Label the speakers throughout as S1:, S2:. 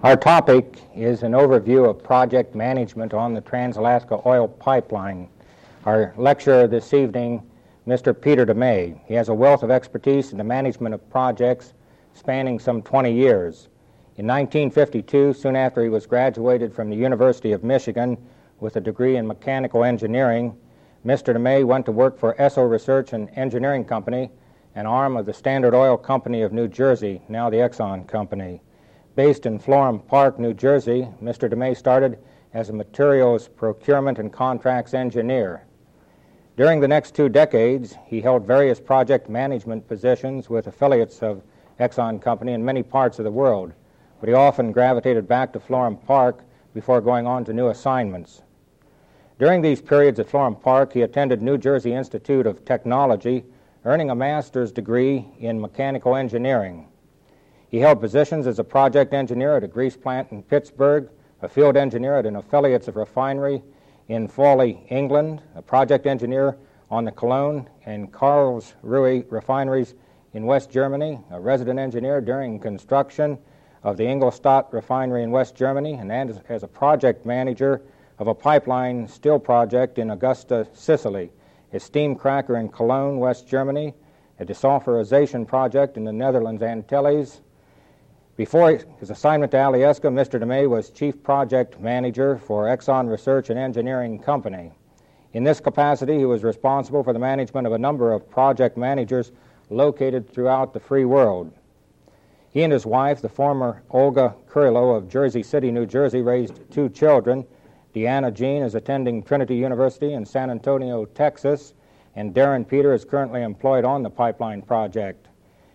S1: Our topic is an overview of project management on the Trans-Alaska Oil Pipeline. Our lecturer this evening, Mr. Peter DeMay. He has a wealth of expertise in the management of projects spanning some 20 years. In 1952, soon after he was graduated from the University of Michigan with a degree in mechanical engineering, Mr. DeMay went to work for Esso Research and Engineering Company, an arm of the Standard Oil Company of New Jersey, now the Exxon Company. Based in Florham Park, New Jersey, Mr. DeMay started as a materials procurement and contracts engineer. During the next 2 decades, he held various project management positions with affiliates of Exxon Company in many parts of the world, but he often gravitated back to Florham Park before going on to new assignments. During these periods at Florham Park, he attended New Jersey Institute of Technology, earning a master's degree in mechanical engineering. He held positions as a project engineer at a grease plant in Pittsburgh, a field engineer at an affiliates of refinery in Fawley, England, a project engineer on the Cologne and Karlsruhe refineries in West Germany, a resident engineer during construction of the Ingolstadt refinery in West Germany, and as a project manager of a pipeline steel project in Augusta, Sicily, a steam cracker in Cologne, West Germany, a desulfurization project in the Netherlands Antilles. Before his assignment to Alyeska, Mr. DeMay was Chief Project Manager for Exxon Research and Engineering Company. In this capacity, he was responsible for the management of a number of project managers located throughout the free world. He and his wife, the former Olga Kurilo of Jersey City, New Jersey, raised 2 children. Deanna Jean is attending Trinity University in San Antonio, Texas, and Darren Peter is currently employed on the pipeline project.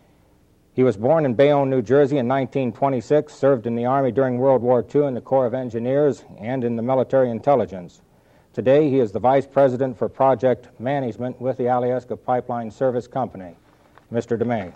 S1: He was born in Bayonne, New Jersey in 1926, served in the Army during World War II in the Corps of Engineers and in the military intelligence. Today, he is the Vice President for Project Management with the Alyeska Pipeline Service Company. Mr. DeMay.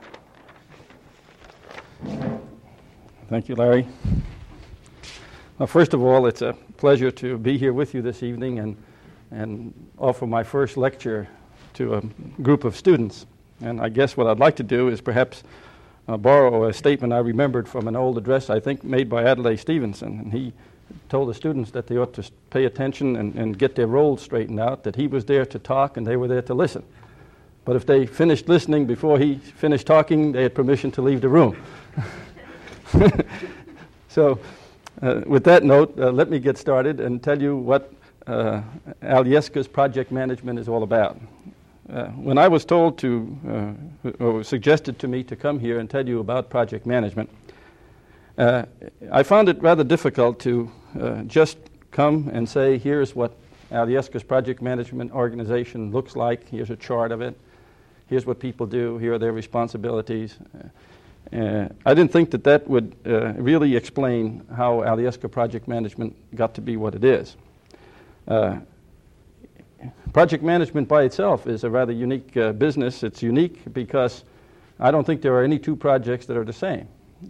S2: Thank you, Larry. Well, first of all, it's a pleasure to be here with you this evening and offer my first lecture to a group of students. And I guess what I'd like to do is perhaps borrow a statement I remembered from an old address, I think, made by Adlai Stevenson. And he told the students that they ought to pay attention and get their roles straightened out, that he was there to talk and they were there to listen. But if they finished listening before he finished talking, they had permission to leave the room. So with that note, let me get started and tell you what Alyeska's project management is all about. When I was told to, or suggested to me to come here and tell you about project management, I found it rather difficult to just come and say, here's what Alyeska's project management organization looks like, here's a chart of it, here's what people do, here are their responsibilities. I didn't think that would really explain how Alyeska project management got to be what it is. Project management by itself is a rather unique business. It's unique because I don't think there are any 2 projects that are the same.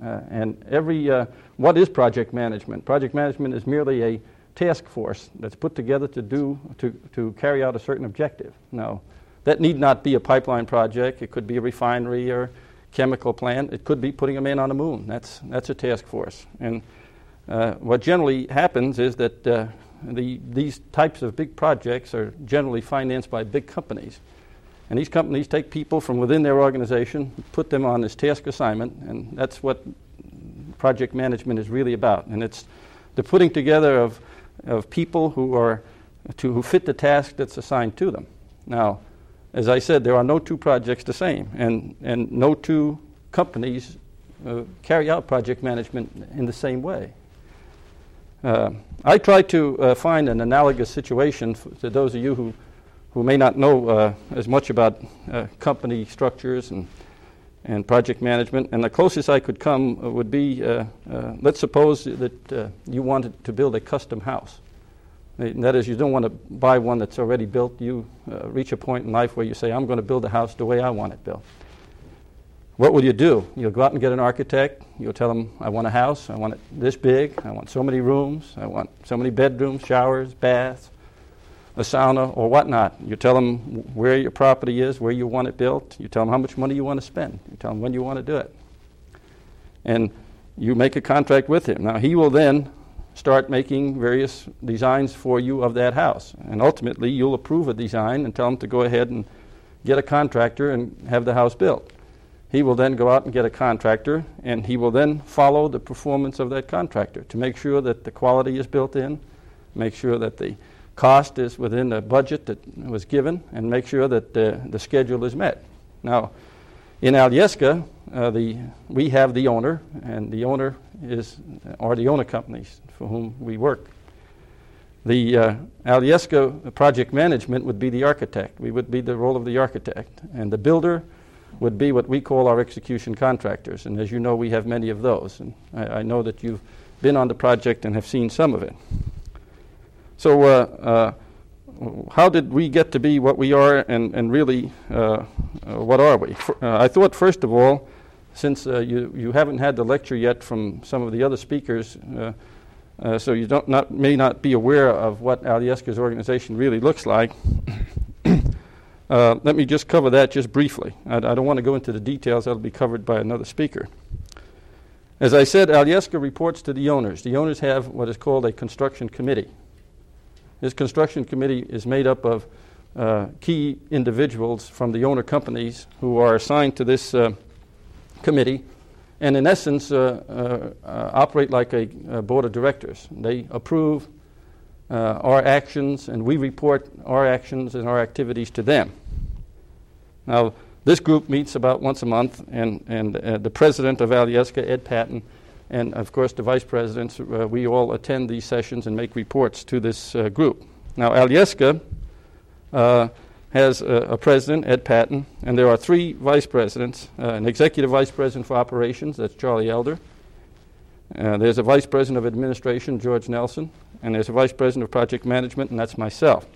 S2: What is project management? Project management is merely a task force that's put together to carry out a certain objective. Now, that need not be a pipeline project. It could be a refinery or chemical plant. It could be putting a man on the moon. That's a task force. And what generally happens is that these types of big projects are generally financed by big companies. And these companies take people from within their organization, put them on this task assignment, and that's what project management is really about. And it's the putting together of people who fit the task that's assigned to them. Now, as I said, there are no 2 projects the same, and no 2 companies carry out project management in the same way. I try to find an analogous situation to those of you who may not know as much about company structures and project management, and the closest I could come would be, let's suppose that you wanted to build a custom house. And that is, you don't want to buy one that's already built. You reach a point in life where you say, I'm going to build a house the way I want it built. What will you do? You'll go out and get an architect. You'll tell them, I want a house. I want it this big. I want so many rooms. I want so many bedrooms, showers, baths, a sauna, or whatnot. You tell them where your property is, where you want it built. You tell them how much money you want to spend. You tell them when you want to do it. And you make a contract with him. Now, he will then start making various designs for you of that house. And ultimately, you'll approve a design and tell him to go ahead and get a contractor and have the house built. He will then go out and get a contractor, and he will then follow the performance of that contractor to make sure that the quality is built in, make sure that the cost is within the budget that was given, and make sure that the schedule is met. Now, in Alyeska, we have the owner, and the owner are the owner companies for whom we work. The Alyeska project management would be the architect. We would be the role of the architect. And the builder would be what we call our execution contractors. And as you know, we have many of those. And I know that you've been on the project and have seen some of it. So how did we get to be what we are, and really what are we? I thought, first of all, since you haven't had the lecture yet from some of the other speakers, so you may not be aware of what Alyeska's organization really looks like. Let me just cover that just briefly. I don't want to go into the details. That'll be covered by another speaker. As I said, Alyeska reports to the owners. The owners have what is called a construction committee. This construction committee is made up of key individuals from the owner companies who are assigned to this committee, and in essence operate like a board of directors. They approve our actions, and we report our actions and our activities to them. Now, this group meets about once a month, and the president of Alyeska, Ed Patton, and of course the vice presidents, we all attend these sessions and make reports to this group. Now, Alyeska has a president, Ed Patton, and there are 3 vice presidents, an executive vice president for operations, that's Charlie Elder. There's a vice president of administration, George Nelson, and there's a vice president of project management, and that's myself.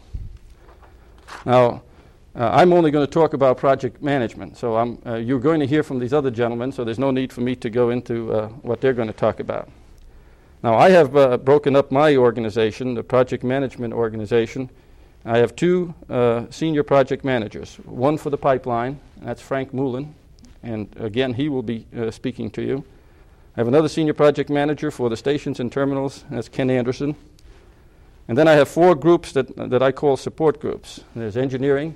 S2: Now, I'm only going to talk about project management, so you're going to hear from these other gentlemen, so there's no need for me to go into what they're going to talk about. Now, I have broken up my organization, the project management organization. I have 2 senior project managers, one for the pipeline, that's Frank Moulin, and again, he will be speaking to you. I have another senior project manager for the stations and terminals, that's Ken Anderson. And then I have 4 groups that I call support groups. There's engineering,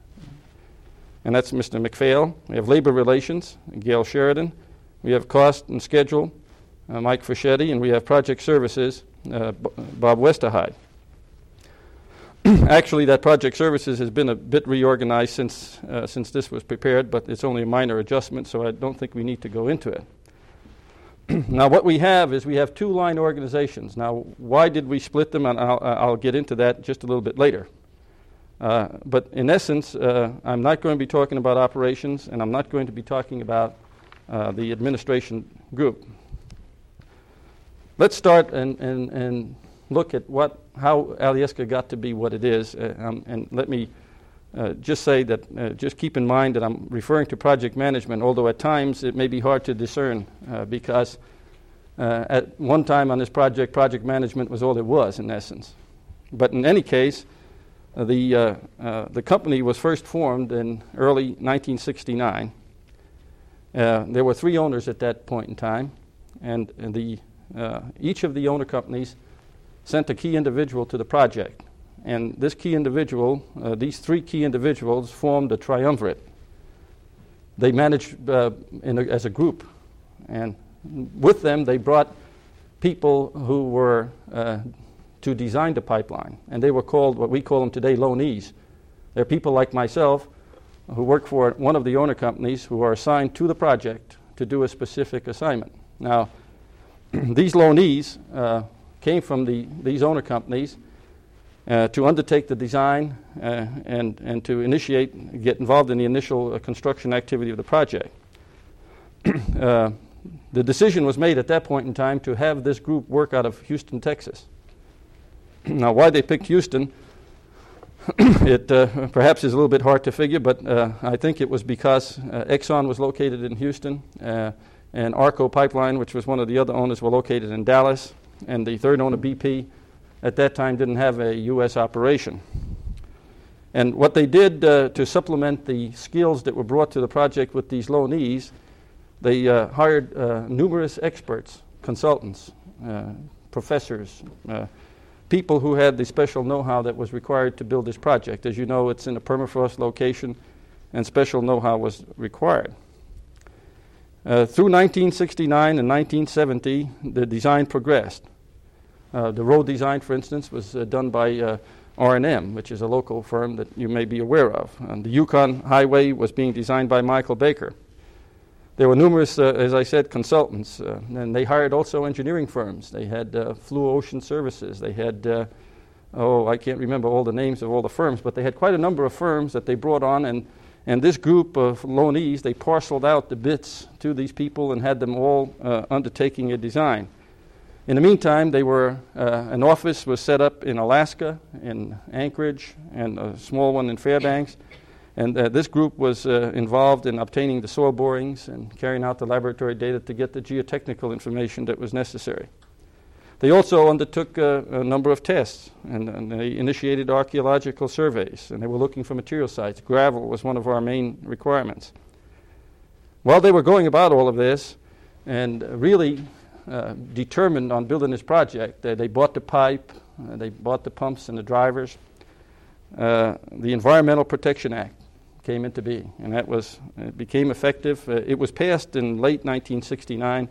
S2: and that's Mr. McPhail. We have labor relations, Gail Sheridan. We have cost and schedule, Mike Fischetti, and we have project services, Bob Westerheid. Actually, that project services has been a bit reorganized since this was prepared, but it's only a minor adjustment, so I don't think we need to go into it. Now, what we have is we have 2 line organizations. Now, why did we split them? And I'll get into that just a little bit later. But in essence, I'm not going to be talking about operations, and I'm not going to be talking about the administration group. Let's start and look at how Alyeska got to be what it is. And let me just say that, just keep in mind that I'm referring to project management, although at times it may be hard to discern because at one time on this project management was all it was in essence. But in any case, the company was first formed in early 1969. There were 3 owners at that point in time, and each of the owner companies sent a key individual to the project. And this key individual, these 3 key individuals formed a triumvirate. They managed as a group. And with them, they brought people who were to design the pipeline. And they were called, what we call them today, loanees. They're people like myself who work for one of the owner companies who are assigned to the project to do a specific assignment. Now, these loanees came from these owner companies to undertake the design and to get involved in the initial construction activity of the project. The decision was made at that point in time to have this group work out of Houston, Texas. Now, why they picked Houston, it perhaps is a little bit hard to figure, but I think it was because Exxon was located in Houston, and Arco Pipeline, which was one of the other owners, were located in Dallas, and the third owner, BP, at that time didn't have a U.S. operation. And what they did to supplement the skills that were brought to the project with these loanees, They hired numerous experts, consultants, professors, people who had the special know-how that was required to build this project. As you know, it's in a permafrost location, and special know-how was required. Through 1969 and 1970, the design progressed. The road design, for instance, was done by R&M, which is a local firm that you may be aware of. And the Yukon Highway was being designed by Michael Baker. There were numerous, as I said, consultants, and they hired also engineering firms. They had Fluor Ocean Services. They had, I can't remember all the names of all the firms, but they had quite a number of firms that they brought on, and this group of loanees, they parceled out the bits to these people and had them all undertaking a design. In the meantime, an office was set up in Alaska, in Anchorage, and a small one in Fairbanks. And this group was involved in obtaining the soil borings and carrying out the laboratory data to get the geotechnical information that was necessary. They also undertook a number of tests, and they initiated archaeological surveys, and they were looking for material sites. Gravel was one of our main requirements. While they were going about all of this and really determined on building this project, they bought the pipe, they bought the pumps and the drivers. The Environmental Protection Act came into being, and it became effective. It was passed in late 1969,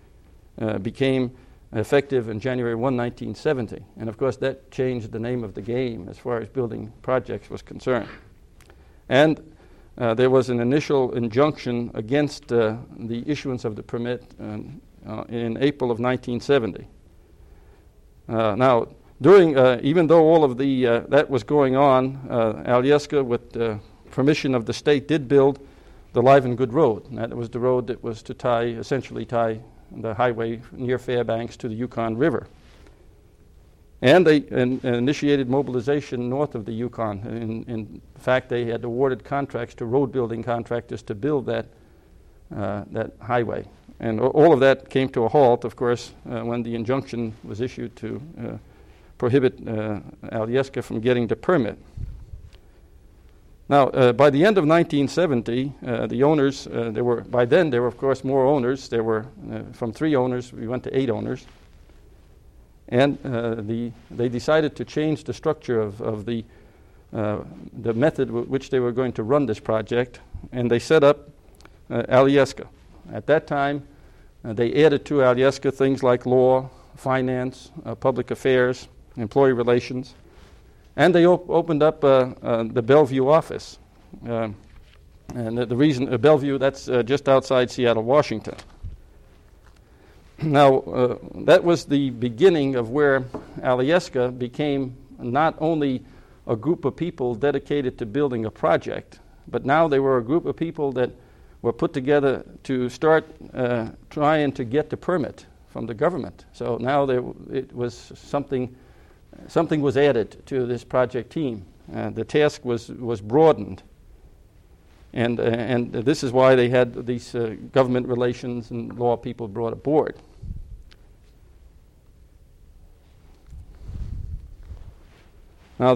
S2: became effective in January 1, 1970. And of course, that changed the name of the game as far as building projects was concerned. And there was an initial injunction against the issuance of the permit in April of 1970. Now, even though all of that was going on, Alyeska, with permission of the state, did build the Livengood Road. And that was the road that was to essentially tie the highway near Fairbanks to the Yukon River. And they initiated mobilization north of the Yukon. In fact, they had awarded contracts to road building contractors to build that highway. And all of that came to a halt, of course, when the injunction was issued to prohibit Alyeska from getting the permit. Now, by the end of 1970, the owners, by then there were, of course, more owners. There were, from 3 owners, we went to 8 owners. And they decided to change the structure of the method which they were going to run this project, and they set up Alyeska. At that time, they added to Alyeska things like law, finance, public affairs, employee relations, and they opened up the Bellevue office. And the reason, Bellevue, that's just outside Seattle, Washington. Now, that was the beginning of where Alyeska became not only a group of people dedicated to building a project, but now they were a group of people that were put together to start trying to get the permit from the government. So now it was something was added to this project team. The task was broadened. And this is why they had these government relations and law people brought aboard. Now,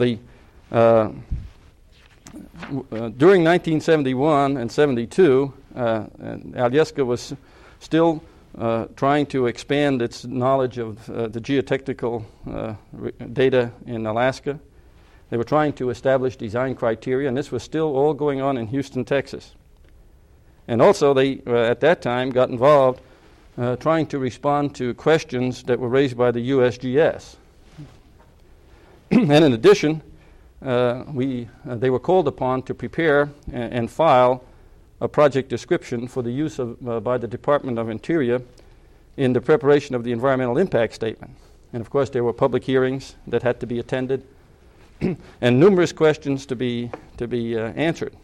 S2: during 1971 and 72, Alyeska was still trying to expand its knowledge of the geotechnical data in Alaska. They were trying to establish design criteria, and this was still all going on in Houston, Texas. And also they, at that time, got involved trying to respond to questions that were raised by the USGS. And in addition, they were called upon to prepare and file a project description for the use of by the Department of Interior in the preparation of the environmental impact statement. And of course, there were public hearings that had to be attended, and numerous questions to be answered.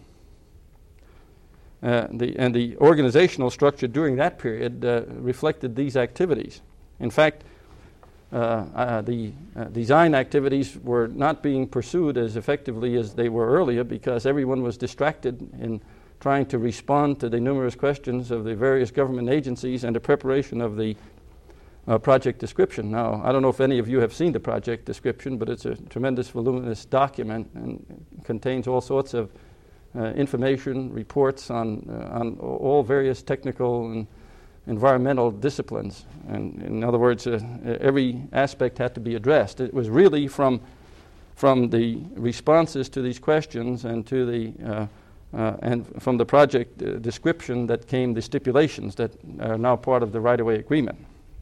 S2: The organizational structure during that period reflected these activities. In fact, the design activities were not being pursued as effectively as they were earlier because everyone was distracted in trying to respond to the numerous questions of the various government agencies and the preparation of the project description. Now, I don't know if any of you have seen the project description, but it's a tremendous voluminous document and contains all sorts of information, reports on all various technical and environmental disciplines. And in other words, every aspect had to be addressed. It was really from the responses to these questions and to the and from the project description that came the stipulations that are now part of the right-of-way agreement.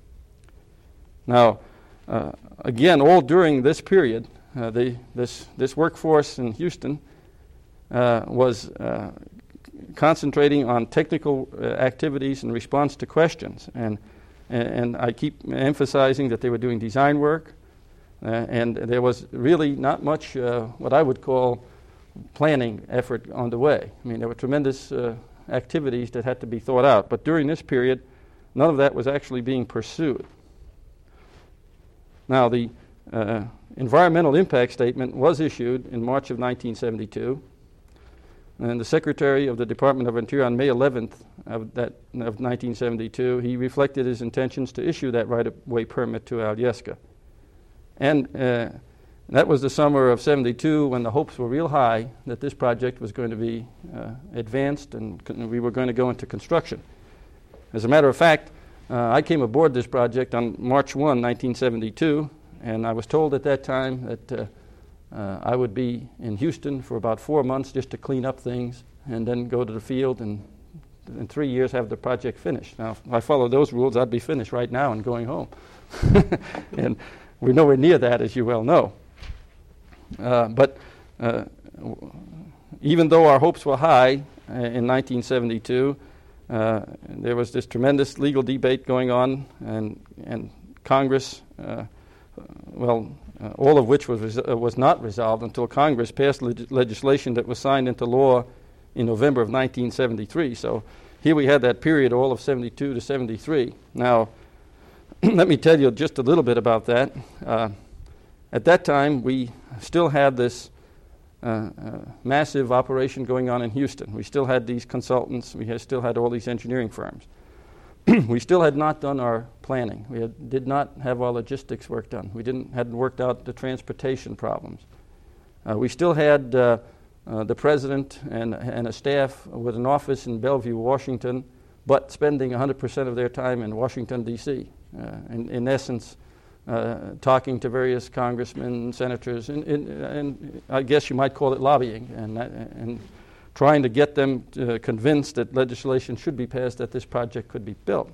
S2: Now, again, all during this period, this workforce in Houston was concentrating on technical activities in response to questions. And I keep emphasizing that they were doing design work, and there was really not much what I would call planning effort on the way. I mean, there were tremendous activities that had to be thought out, but during this period, none of that was actually being pursued. Now, the environmental impact statement was issued in March of 1972, and the Secretary of the Department of Interior on May 11th of 1972, he reflected his intentions to issue that right-of-way permit to Alyeska. And that was the summer of 72 when the hopes were real high that this project was going to be advanced and we were going to go into construction. As a matter of fact, I came aboard this project on March 1, 1972, and I was told at that time that I would be in Houston for about 4 months just to clean up things and then go to the field and in 3 years have the project finished. Now, if I followed those rules, I'd be finished right now and going home. And we're nowhere near that, as you well know. But even though our hopes were high in 1972, there was this tremendous legal debate going on, and Congress, all of which was not resolved until Congress passed legislation that was signed into law in November of 1973. So here we had that period, all of 72 to 73. Now, let me tell you just a little bit about that. At that time, we still had this massive operation going on in Houston. We still had these consultants. We still had all these engineering firms. We still had not done our planning. We did not have our logistics work done. We hadn't worked out the transportation problems. We still had the president and a staff with an office in Bellevue, Washington, but spending 100% of their time in Washington, D.C., in essence, talking to various congressmen, senators, and I guess you might call it lobbying, and trying to get them convinced that legislation should be passed that this project could be built.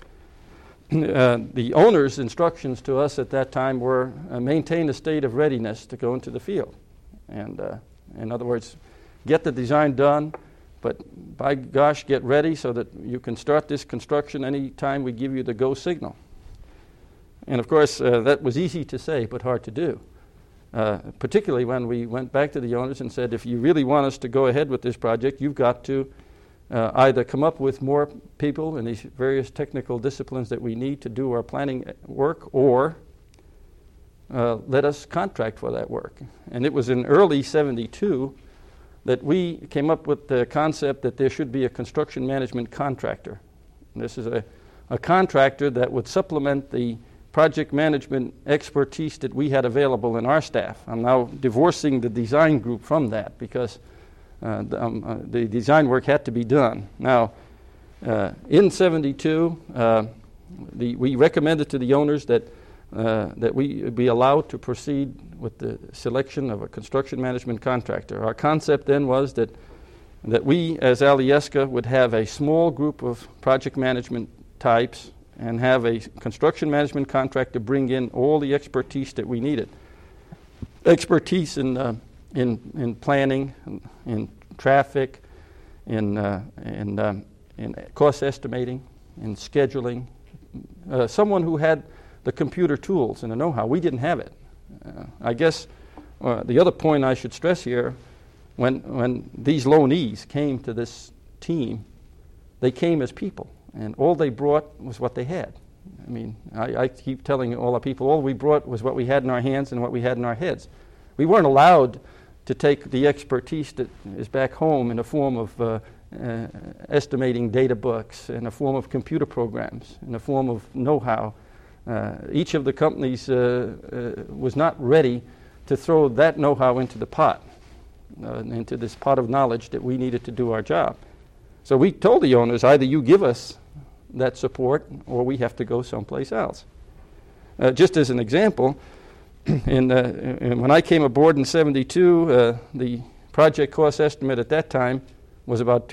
S2: The owner's instructions to us at that time were maintain a state of readiness to go into the field. And in other words, get the design done, but by gosh, get ready so that you can start this construction any time we give you the go signal. And of course, that was easy to say, but hard to do. Particularly when we went back to the owners and said, if you really want us to go ahead with this project, you've got to either come up with more people in these various technical disciplines that we need to do our planning work, or let us contract for that work. And it was in early 72 that we came up with the concept that there should be a construction management contractor. And this is a contractor that would supplement the project management expertise that we had available in our staff. I'm now divorcing the design group from that because the design work had to be done. Now, in 72, we recommended to the owners that we be allowed to proceed with the selection of a construction management contractor. Our concept then was that we, as Alyeska, would have a small group of project management types and have a construction management contractor bring in all the expertise that we needed. Expertise in planning, in traffic, in cost estimating, in scheduling. Someone who had the computer tools and the know-how. We didn't have it. I guess the other point I should stress here, when these loanees came to this team, they came as people. And all they brought was what they had. I mean, I keep telling all our people, all we brought was what we had in our hands and what we had in our heads. We weren't allowed to take the expertise that is back home in the form of estimating data books, in the form of computer programs, in the form of know-how. Each of the companies was not ready to throw that know-how into the pot. into this pot of knowledge that we needed to do our job. So we told the owners, either you give us that support or we have to go someplace else. Just as an example, when I came aboard in 72, the project cost estimate at that time was about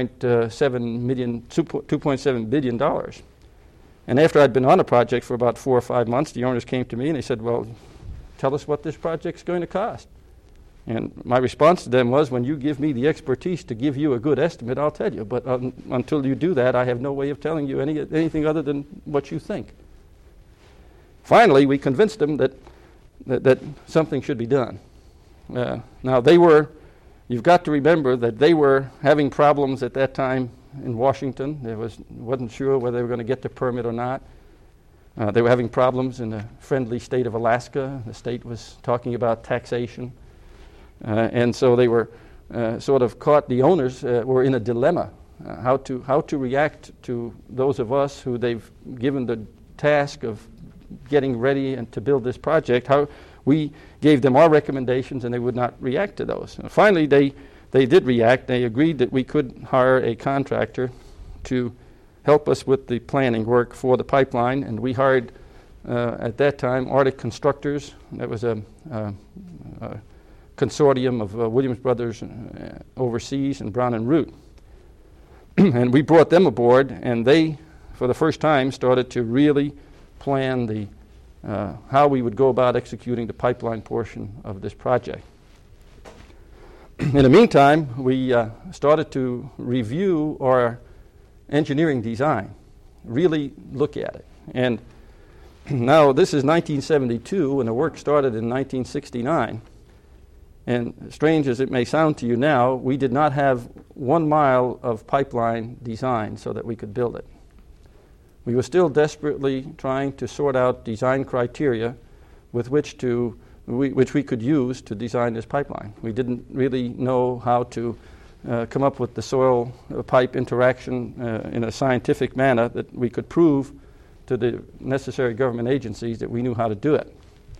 S2: $2.7 billion. And after I'd been on the project for about 4 or 5 months, the owners came to me and they said, well, tell us what this project's going to cost. And my response to them was, when you give me the expertise to give you a good estimate, I'll tell you. But until you do that, I have no way of telling you anything other than what you think. Finally, we convinced them that something should be done. Now, you've got to remember that they were having problems at that time in Washington. Wasn't sure whether they were going to get the permit or not. They were having problems in the friendly state of Alaska. The state was talking about taxation. And so they were sort of caught, the owners were in a dilemma, how to react to those of us who they've given the task of getting ready and to build this project. How we gave them our recommendations and they would not react to those. And finally, they did react. They agreed that we could hire a contractor to help us with the planning work for the pipeline, and we hired at that time Arctic Constructors. That was a consortium of Williams Brothers overseas and Brown and Root. And we brought them aboard, and they, for the first time, started to really plan how we would go about executing the pipeline portion of this project. In the meantime, we started to review our engineering design, really look at it. And now this is 1972, and the work started in 1969. And strange as it may sound to you now, we did not have 1 mile of pipeline designed so that we could build it. We were still desperately trying to sort out design criteria with which we could use to design this pipeline. We didn't really know how to come up with the soil pipe interaction in a scientific manner that we could prove to the necessary government agencies that we knew how to do it.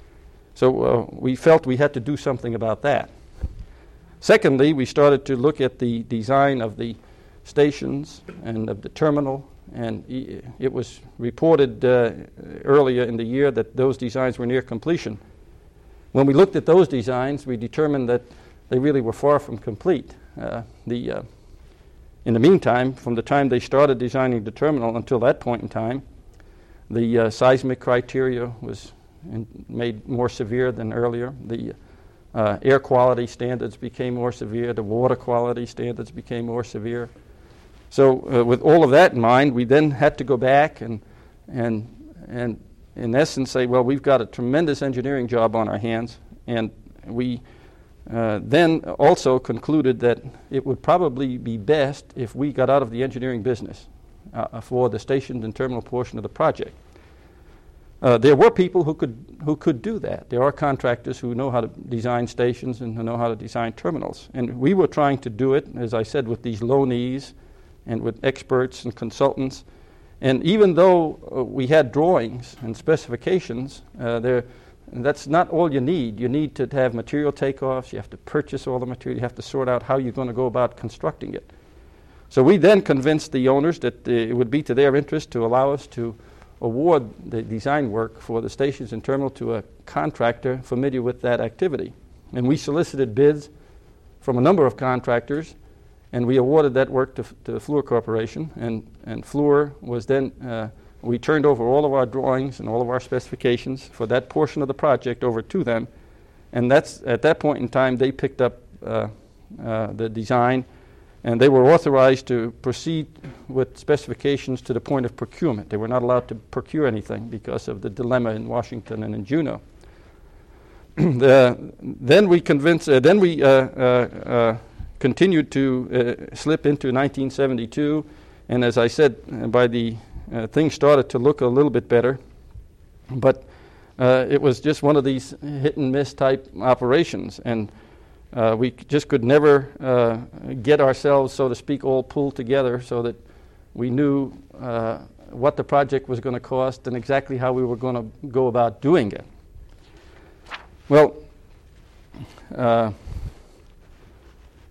S2: So we felt we had to do something about that. Secondly, we started to look at the design of the stations and of the terminal, and it was reported earlier in the year that those designs were near completion. When we looked at those designs, we determined that they really were far from complete. In the meantime, from the time they started designing the terminal until that point in time, the seismic criteria was made more severe than earlier. The air quality standards became more severe. The water quality standards became more severe. So with all of that in mind, we then had to go back and in essence say, well, we've got a tremendous engineering job on our hands, and we then also concluded that it would probably be best if we got out of the engineering business for the station and terminal portion of the project. There were people who could do that. There are contractors who know how to design stations and who know how to design terminals. And we were trying to do it, as I said, with these loanees and with experts and consultants. And even though we had drawings and specifications, that's not all you need. You need to have material takeoffs. You have to purchase all the material. You have to sort out how you're going to go about constructing it. So we then convinced the owners that it would be to their interest to allow us to award the design work for the stations and terminal to a contractor familiar with that activity. And we solicited bids from a number of contractors, and we awarded that work to the Fluor Corporation. And Fluor was then, we turned over all of our drawings and all of our specifications for that portion of the project over to them. And that's at that point in time, they picked up the design, and they were authorized to proceed with specifications to the point of procurement. They were not allowed to procure anything because of the dilemma in Washington and in Juneau. Then we continued to slip into 1972, and as I said, by the things started to look a little bit better, but it was just one of these hit and miss type operations, and we just could never get ourselves, so to speak, all pulled together so that we knew what the project was going to cost and exactly how we were going to go about doing it. Well,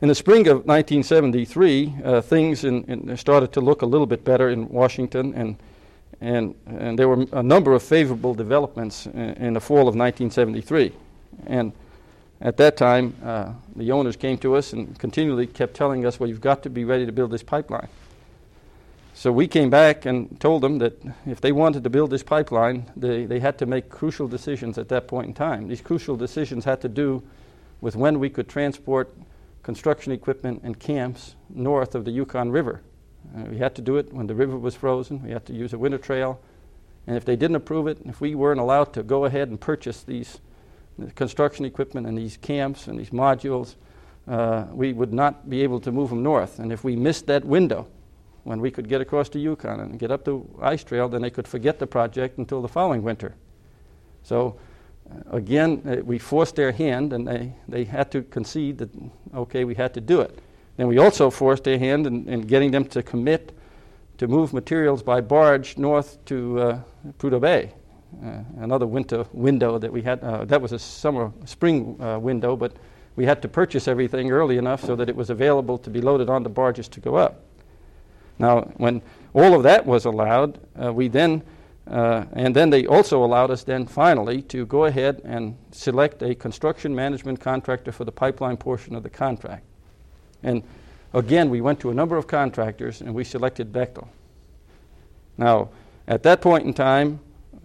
S2: In the spring of 1973, things started to look a little bit better in Washington, and there were a number of favorable developments in the fall of 1973. And at that time, the owners came to us and continually kept telling us, well, you've got to be ready to build this pipeline. So we came back and told them that if they wanted to build this pipeline, they had to make crucial decisions at that point in time. These crucial decisions had to do with when we could transport construction equipment and camps north of the Yukon River. We had to do it when the river was frozen. We had to use a winter trail. And if they didn't approve it, if we weren't allowed to go ahead and purchase these construction equipment and these camps and these modules, we would not be able to move them north. And if we missed that window when we could get across the Yukon and get up the ice trail, then they could forget the project until the following winter. So again, we forced their hand, and they had to concede that, okay, we had to do it. Then we also forced their hand in getting them to commit to move materials by barge north to Prudhoe Bay. Another winter window that we had, that was a spring window, but we had to purchase everything early enough so that it was available to be loaded onto barges to go up. Now, when all of that was allowed, and then they also allowed us then finally to go ahead and select a construction management contractor for the pipeline portion of the contract. And again, we went to a number of contractors and we selected Bechtel. Now, at that point in time,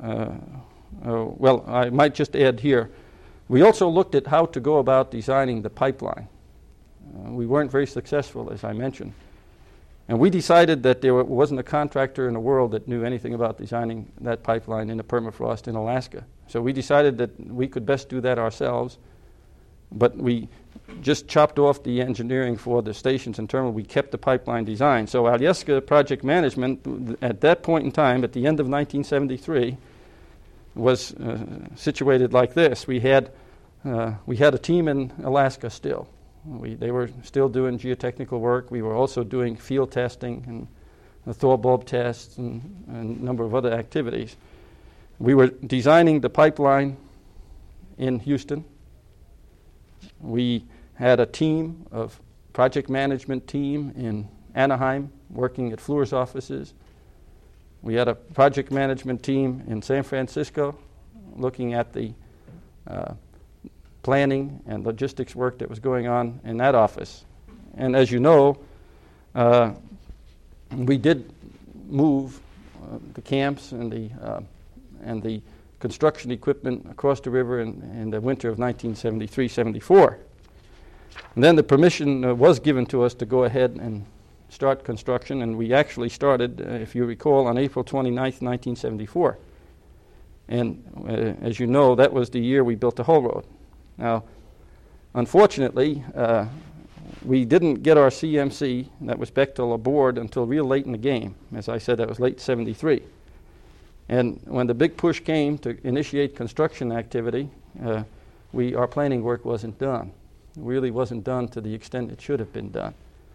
S2: well, I might just add here, we also looked at how to go about designing the pipeline. We weren't very successful, as I mentioned. And we decided that there wasn't a contractor in the world that knew anything about designing that pipeline in the permafrost in Alaska. So we decided that we could best do that ourselves, but we just chopped off the engineering for the stations and terminal. We kept the pipeline design. So Alyeska Project Management, at that point in time, at the end of 1973, was situated like this. We had a team in Alaska still. They were still doing geotechnical work. We were also doing field testing and the Thor bulb tests and a number of other activities. We were designing the pipeline in Houston. We had a project management team in Anaheim working at Fluor's offices. We had a project management team in San Francisco looking at the planning and logistics work that was going on in that office. And as you know, we did move the camps and the construction equipment across the river in the winter of 1973-74. And then the permission was given to us to go ahead and start construction, and we actually started, if you recall, on April 29th, 1974. And as you know, that was the year we built the whole road. Now, unfortunately, we didn't get our CMC, that was Bechtel, aboard until real late in the game. As I said, that was late 73. And when the big push came to initiate construction activity, our planning work wasn't done. It really wasn't done to the extent it should have been done.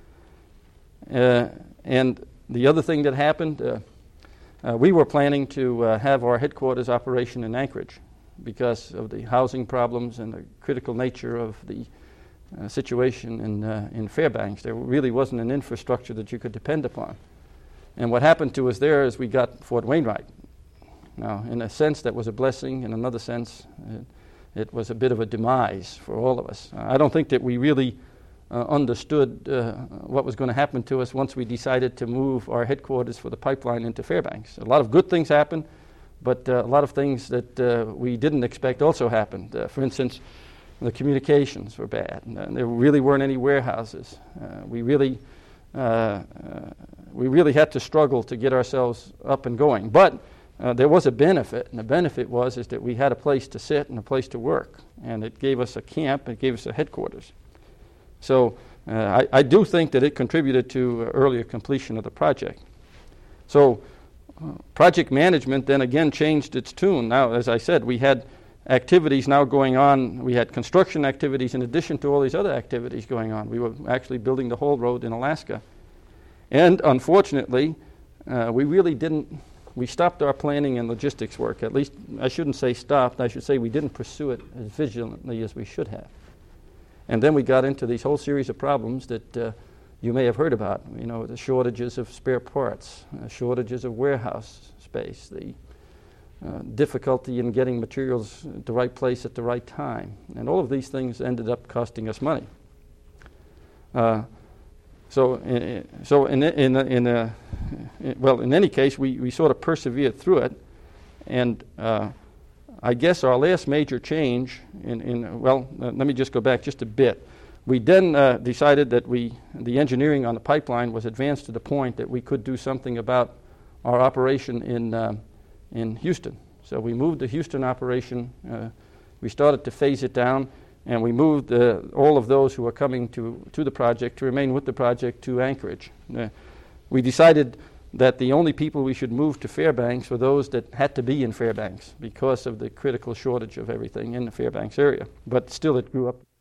S2: And the other thing that happened, we were planning to have our headquarters operation in Anchorage because of the housing problems and the critical nature of the situation in Fairbanks. There really wasn't an infrastructure that you could depend upon. And what happened to us there is we got Fort Wainwright. Now, in a sense, that was a blessing. In another sense, it was a bit of a demise for all of us. I don't think that we really understood what was going to happen to us once we decided to move our headquarters for the pipeline into Fairbanks. A lot of good things happened, but a lot of things that we didn't expect also happened. For instance, the communications were bad. There really weren't any warehouses. We really had to struggle to get ourselves up and going. But there was a benefit, and the benefit was that we had a place to sit and a place to work, and it gave us a camp, it gave us a headquarters. So I do think that it contributed to earlier completion of the project. So project management then again changed its tune. Now, as I said, we had activities now going on. We had construction activities in addition to all these other activities going on. We were actually building the whole road in Alaska. And unfortunately, we stopped our planning and logistics work. At least, I shouldn't say stopped, I should say we didn't pursue it as vigilantly as we should have. And then we got into these whole series of problems that you may have heard about, the shortages of spare parts, shortages of warehouse space, the difficulty in getting materials at the right place at the right time. And all of these things ended up costing us money. So in any case, we sort of persevered through it. And I guess our last major change let me just go back just a bit. We then decided that the engineering on the pipeline was advanced to the point that we could do something about our operation in Houston. So we moved the Houston operation. We started to phase it down, and we moved all of those who were coming to the project to remain with the project to Anchorage. We decided that the only people we should move to Fairbanks were those that had to be in Fairbanks because of the critical shortage of everything in the Fairbanks area. But still, it grew up.